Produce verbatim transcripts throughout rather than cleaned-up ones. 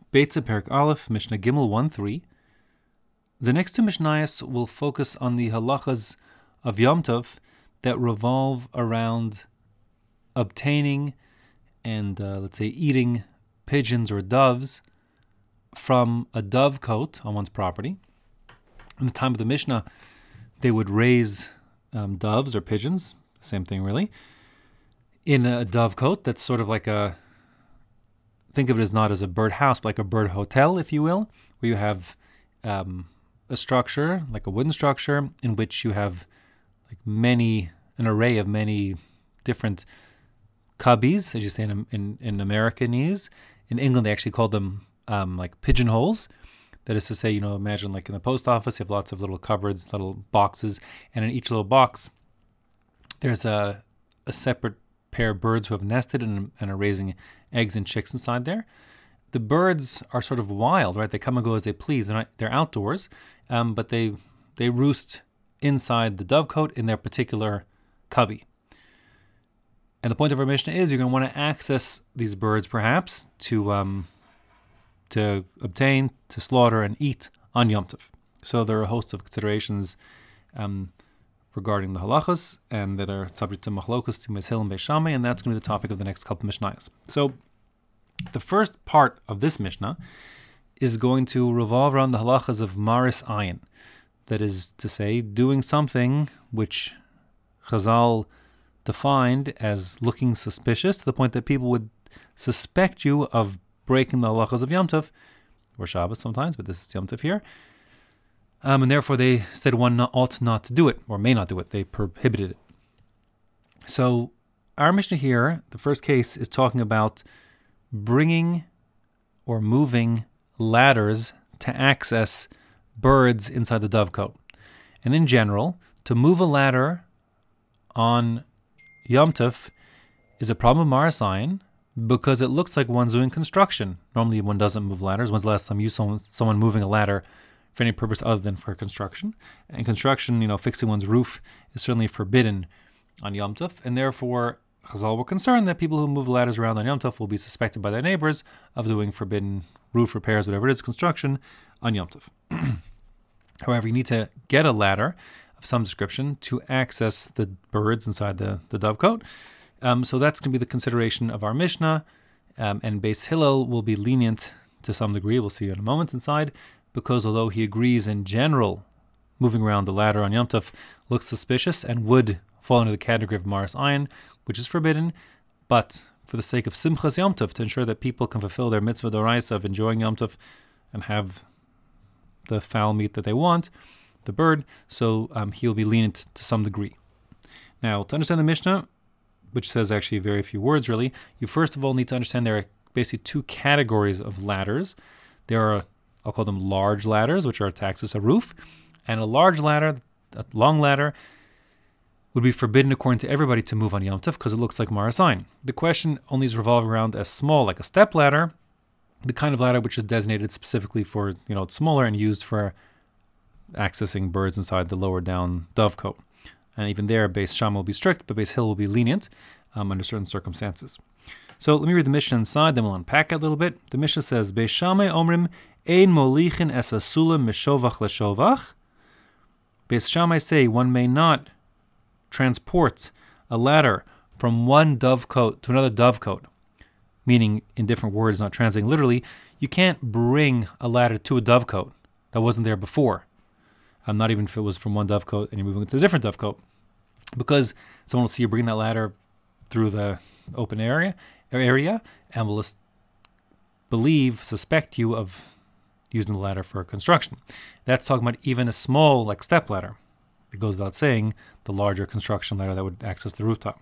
Beitza Perik Aleph, Mishnah Gimel one three. The next two Mishnayos will focus on the halachas of Yom Tov that revolve around obtaining and, uh, let's say, eating pigeons or doves from a dovecote on one's property. In the time of the Mishnah, they would raise um, doves or pigeons, same thing really, in a dovecote that's sort of like a, think of it as not as a bird house, but like a bird hotel, if you will, where you have um, a structure, like a wooden structure, in which you have like many, an array of many different cubbies, as you say in, in, in Americanese. In England, they actually call them um, like pigeonholes. That is to say, you know, imagine like in the post office, you have lots of little cupboards, little boxes, and in each little box, there's a a separate pair of birds who have nested and, and are raising eggs and chicks inside there. The birds are sort of wild, right? They come and go as they please. They're, not, they're outdoors, um, but they they roost inside the dovecote in their particular cubby. And the point of our Mishnah is you're going to want to access these birds, perhaps, to um, to obtain, to slaughter, and eat on Yom Tov. So there are a host of considerations um, regarding the halachas, and that are subject to machlokus, to Beis Hillel and Beis Shammai, and that's going to be the topic of the next couple of Mishnayos. So the first part of this Mishnah is going to revolve around the halachas of maris ayin. That is to say, doing something which Chazal defined as looking suspicious, to the point that people would suspect you of breaking the halachas of Yom Tov, or Shabbos sometimes, but this is Yom Tov here. Um, and therefore they said one not, ought not to do it, or may not do it. They prohibited it. So our Mishnah here, the first case, is talking about bringing or moving ladders to access birds inside the dovecote. And in general, to move a ladder on Yom Tov is a problem of maris ayin, because it looks like one's doing construction. Normally one doesn't move ladders. When's the last time you saw someone moving a ladder for any purpose other than for construction? And construction, you know, fixing one's roof is certainly forbidden on Yom Tov, and therefore Chazal were concerned that people who move ladders around on Yom Tov will be suspected by their neighbors of doing forbidden roof repairs, whatever it is, construction, on Yom Tov. However, you need to get a ladder of some description to access the birds inside the, the dovecote. Um, so that's going to be the consideration of our Mishnah, um, and Beis Hillel will be lenient to some degree. We'll see in a moment inside, because although he agrees in general, moving around the ladder on Yom Tov looks suspicious and would fall into the category of maris ayin, which is forbidden, but for the sake of Simchas Yom Tov, to ensure that people can fulfill their mitzvah d'oraisa of enjoying Yom Tov and have the fowl meat that they want, the bird, so um, he'll be lenient to some degree. Now, to understand the Mishnah, which says actually very few words really, you first of all need to understand there are basically two categories of ladders. There are, I'll call them large ladders, which are to access a roof, and a large ladder, a long ladder, would be forbidden according to everybody to move on Yom Tov because it looks like maris ayin. The question only is revolving around a small, like a step ladder, the kind of ladder which is designated specifically for, you know, it's smaller and used for accessing birds inside the lower down dovecote. And even there, Beis Shammai will be strict, but Beis Hillel will be lenient um, under certain circumstances. So let me read the Mishnah inside, then we'll unpack it a little bit. The Mishnah says, Beis Shammai omrim ein molichin es asulam mishovach leshovach. Beis Shammai say one may not transport a ladder from one dovecote to another dovecote, meaning in different words, not translating literally, you can't bring a ladder to a dovecote that wasn't there before. Um, not even if it was from one dovecote and you're moving to a different dovecote, because someone will see you bring that ladder through the open area area and will believe, suspect you of using the ladder for construction. That's talking about even a small, like step ladder. It goes without saying, the larger construction ladder that would access the rooftop.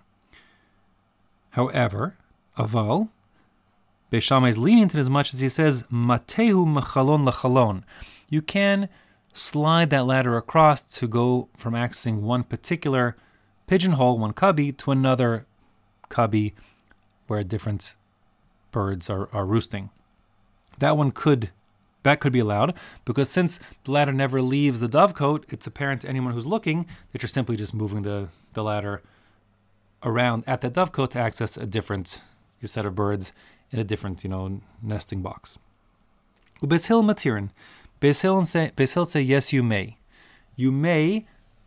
However, aval, Beis Shammai is lenient in as much as he says, matehu mechalon lachalon. You can slide that ladder across to go from accessing one particular pigeonhole, one cubby, to another cubby where different birds are, are roosting. That one could, that could be allowed, because since the ladder never leaves the dovecote, it's apparent to anyone who's looking that you're simply just moving the, the ladder around at that dovecote to access a different set of birds in a different, you know, nesting box. Beis Hillel matirin. Beis Hillel say, Beis Hillel say, yes, you may. You may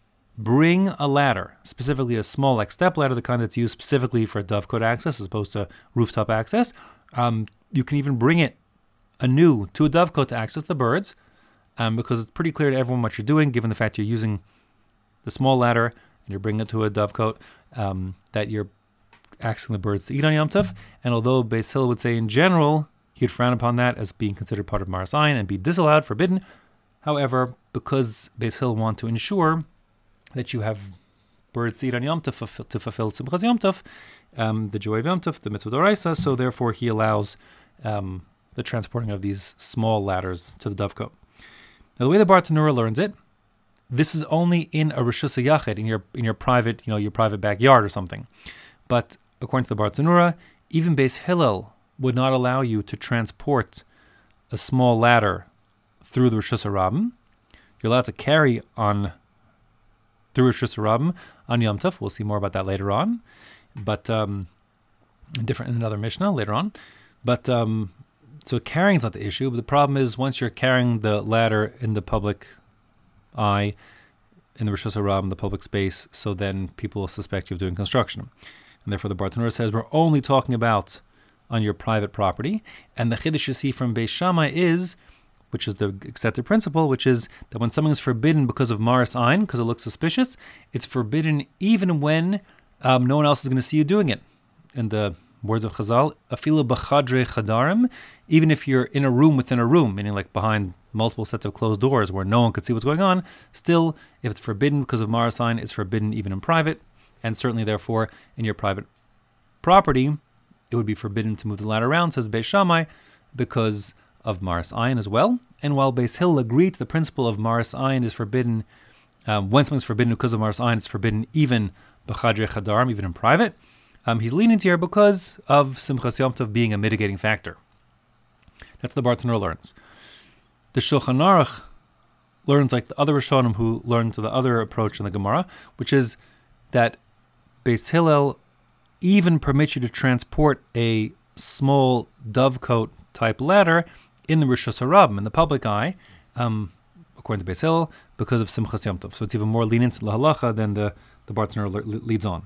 bring a ladder, specifically a small like step ladder, the kind that's used specifically for dovecote access as opposed to rooftop access. Um, you can even bring it anew to a dovecote to access the birds, um, because it's pretty clear to everyone what you're doing, given the fact you're using the small ladder and you're bringing it to a dovecote, um, that you're accessing the birds to eat on Yom Tov. And although Beis Hillel would say in general he'd frown upon that as being considered part of Maras Ayin and be disallowed, forbidden, however, because Beis Hillel want to ensure that you have birds to eat on Yom Tov fulfill, to fulfill Simchas Yom Tov, um, the joy of Yom Tov, the mitzvah d'oraisa, so therefore he allows um, the transporting of these small ladders to the dovecote. Now, the way the Bartanura learns it, this is only in a Rishus Yachid, in your in your private, you know, your private backyard or something. But according to the Bartanura, even Beis Hillel would not allow you to transport a small ladder through the Rishus Harabim. You're allowed to carry on through Rishus Harabim on Yom Tov. We'll see more about that later on, but um, different in another Mishnah later on. But um, so carrying is not the issue. But the problem is once you're carrying the ladder in the public eye, in the Rishus Harabim, the public space, so then people will suspect you of doing construction. And therefore the Bartanura says we're only talking about on your private property. And the Chiddush you see from Beis Shammai is, which is the accepted principle, which is that when something is forbidden because of Maras Ayin, because it looks suspicious, it's forbidden even when um, no one else is going to see you doing it. In the words of Chazal, afilu b'chadrei chadarim, even if you're in a room within a room, meaning like behind multiple sets of closed doors where no one could see what's going on, still, if it's forbidden because of Maras Ayin, it's forbidden even in private, and certainly therefore in your private property, it would be forbidden to move the ladder around, says Beis Shammai, because of Maras Ayin as well. And while Beis Hillel agreed to the principle of Maras Ayin is forbidden, um, when something's forbidden because of Maras Ayin, it's forbidden even b'chadrei chadarim, even in private, um, he's lenient here because of Simchas Yom Tov being a mitigating factor. That's what the Bartanura learns. The Shulchan Aruch learns like the other Rishonim who learn to the other approach in the Gemara, which is that Beis Hillel even permits you to transport a small dovecote type ladder in the Rishus Harabim, in the public eye, um, according to Beis Hillel, because of Simchas Yom Tov. So it's even more lenient to the halacha than the, the Bartanura le- leads on.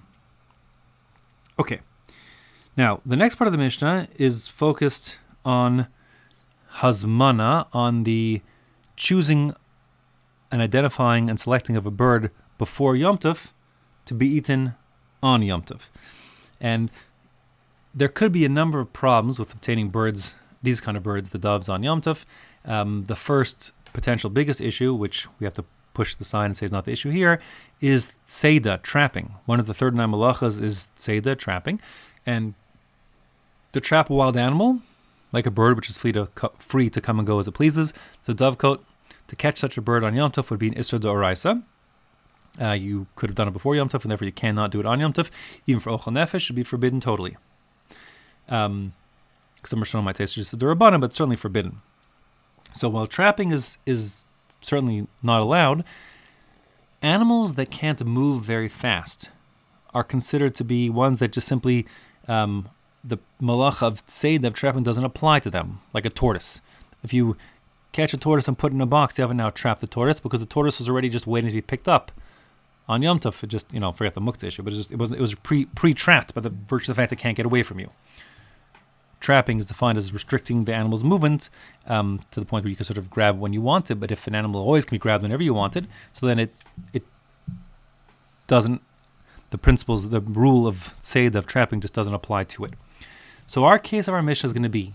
Okay. Now, the next part of the Mishnah is focused on Hazmana, on the choosing and identifying and selecting of a bird before Yom Tov to be eaten on Yom Tov. And there could be a number of problems with obtaining birds, these kind of birds, the doves, on Yom Tov. Um, the first potential biggest issue, which we have to push the sign and say is not the issue here, is Seidah, trapping. One of the third nine malachas is Seidah, trapping. And to trap a wild animal, like a bird which is free to, free to come and go as it pleases, the dovecote, to catch such a bird on Yom Tov would be an Isser d'Oraisa. Uh, you could have done it before Yom Tov, and therefore you cannot do it on Yom Tov. Even for Ochel Nefesh, should be forbidden totally. Um, some Rishonim might say it's just a D'Rabbanan, but certainly forbidden. So while trapping is is certainly not allowed, animals that can't move very fast are considered to be ones that just simply, um, the malach of Seidah, of trapping, doesn't apply to them, like a tortoise. If you catch a tortoise and put it in a box, you haven't now trapped the tortoise, because the tortoise was already just waiting to be picked up on Yom Tov. It just, you know, forget the muktzah issue, but it, just, it was it was pre pre trapped by the virtue of the fact it can't get away from you. Trapping is defined as restricting the animal's movement um, to the point where you can sort of grab when you want it. But if an animal always can be grabbed whenever you want it, so then it it doesn't. The principles, the rule of Seidah, of trapping, just doesn't apply to it. So our case of our Mishnah is going to be: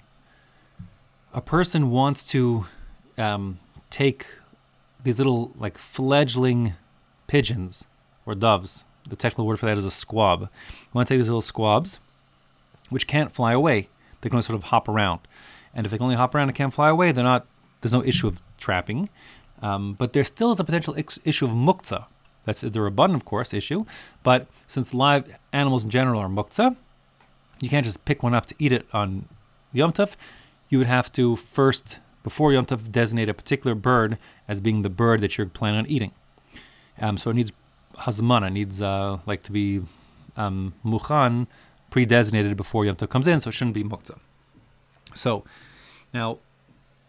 a person wants to um, take these little like fledgling pigeons or doves. The technical word for that is a squab. You want to take these little squabs, which can't fly away. They can only sort of hop around. And if they can only hop around and can't fly away, they're not. There's no issue of trapping. Um, but there still is a potential ex- issue of muktzah. That's the Rabban, of course, issue. But since live animals in general are muktzah, you can't just pick one up to eat it on Yom Tov. You would have to first, before Yom Tov, designate a particular bird as being the bird that you're planning on eating. Um, so it needs hazmana, it needs uh, like to be um, muchan, pre-designated before Yom Tov comes in, so it shouldn't be muktzah. So, now,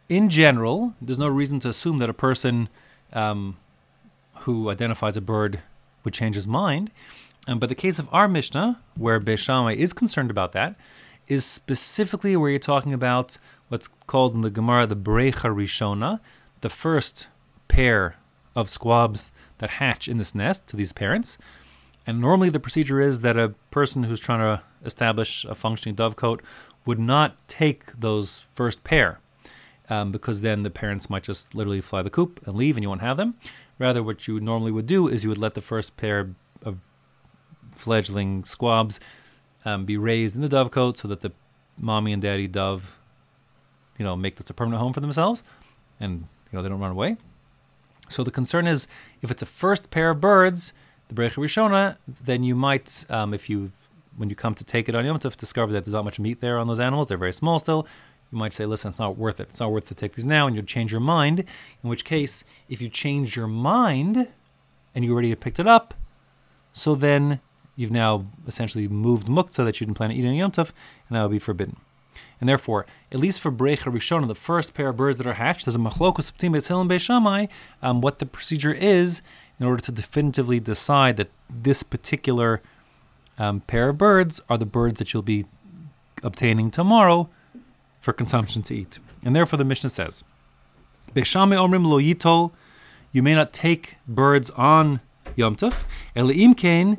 in general, there's no reason to assume that a person um, who identifies a bird would change his mind. Um, but the case of our Mishnah, where Beis Shammai is concerned about that, is specifically where you're talking about what's called in the Gemara the Brecha Rishona, the first pair of squabs that hatch in this nest to these parents. And normally the procedure is that a person who's trying to establish a functioning dovecote would not take those first pair, um, because then the parents might just literally fly the coop and leave and you won't have them. Rather, what you normally would do is you would let the first pair of fledgling squabs um, be raised in the dovecote so that the mommy and daddy dove, you know, make this a permanent home for themselves and, you know, they don't run away. So the concern is if it's a first pair of birds, the Brecha Rishona, then you might, um, if you, when you come to take it on Yom Tov, discover that there's not much meat there on those animals, they're very small still, you might say, listen, it's not worth it. It's not worth to take these now, and you'll change your mind, in which case, if you change your mind and you already picked it up, so then you've now essentially moved muktzah that you didn't plan to eat on Yom Tov, and that would be forbidden. And therefore, at least for Brecha Rishona, the first pair of birds that are hatched, there's a machlokus between Beis Hillel and Beis Shammai, um, what the procedure is in order to definitively decide that this particular um, pair of birds are the birds that you'll be obtaining tomorrow for consumption to eat. And therefore the Mishnah says, Beis Shammai omrim lo yitol, you may not take birds on Yom Tov, ele im kein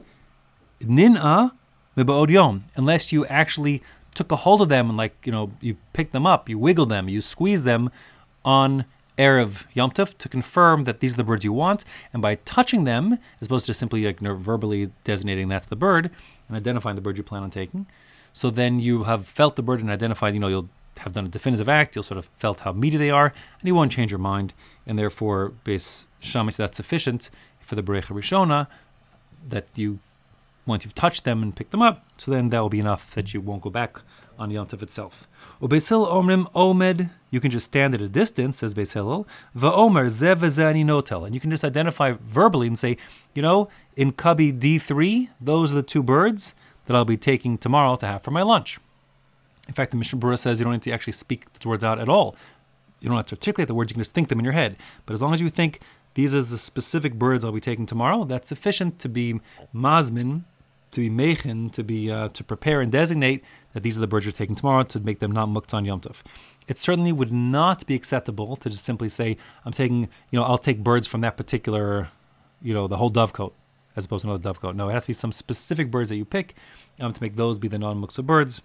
nin'a meba'od yom, unless you actually took a hold of them and, like, you know, you picked them up, you wiggled them, you squeezed them on Erev Yom Tov to confirm that these are the birds you want, and by touching them, as opposed to simply like verbally designating that's the bird and identifying the bird you plan on taking, so then you have felt the bird and identified, you know, you'll have done a definitive act, you'll sort of felt how meaty they are, and you won't change your mind, and therefore, Beis Shammai, that's sufficient for the Brecha Rishona, that you, once you've touched them and picked them up, so then that will be enough that you won't go back on Yom Tov itself. Beis Hillel omrim omed, you can just stand at a distance, says Beis Hillel, va'omer zeh v'zeh ani notel, and you can just identify verbally and say, you know, in cubby D three, those are the two birds that I'll be taking tomorrow to have for my lunch. In fact, the Mishnah Berurah says you don't need to actually speak the words out at all. You don't have to articulate the words, you can just think them in your head. But as long as you think, these are the specific birds I'll be taking tomorrow, that's sufficient to be mazmin, to be mechin, to be uh, to prepare and designate that these are the birds you're taking tomorrow to make them not muktzah on Yom Tov. It certainly would not be acceptable to just simply say, I'm taking, you know, I'll take birds from that particular, you know, the whole dovecote, as opposed to another dovecote. No, it has to be some specific birds that you pick um, to make those be the non-muktzah birds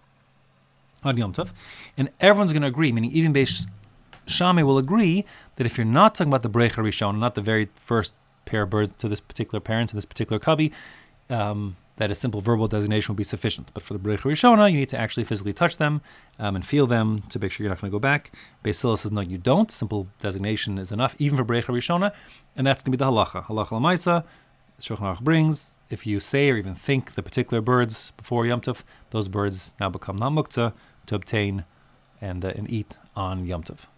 on Yom Tov. And everyone's going to agree, meaning even Beis Shammai will agree that if you're not talking about the Brecha Rishon, not the very first pair of birds to this particular parent, to this particular cubby, um, that a simple verbal designation will be sufficient. But for the Brecha Rishona, you need to actually physically touch them um, and feel them to make sure you're not going to go back. Beis Hillel says, no, you don't. Simple designation is enough, even for Brecha Rishona, and that's going to be the halacha. Halacha l'maisa, Shulchan Aruch brings, if you say or even think the particular birds before Yom Tov, those birds now become non-muktzah to obtain and, uh, and eat on Yom Tov.